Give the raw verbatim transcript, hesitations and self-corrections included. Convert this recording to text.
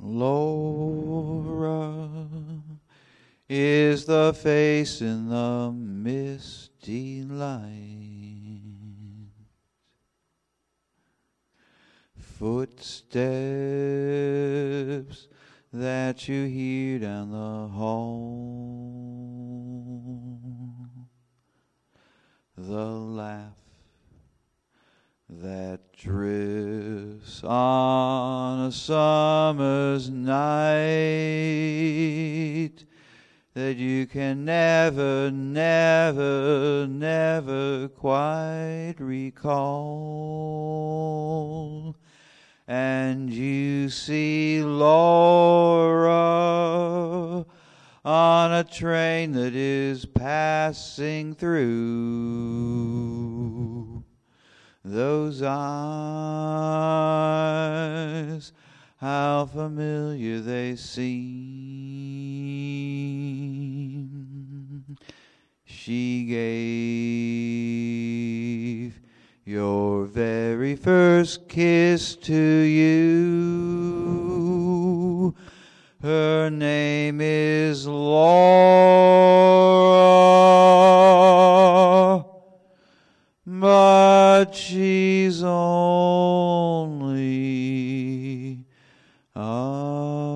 Laura is the face in the misty light. Footsteps that you hear down the hall. The laugh that drifts on a summer's night that you can never, never, never quite recall. And you see Laura on a train that is passing through. Those eyes, how familiar they seem. She gave your very first kiss to you. Her name is Laura, but she's only a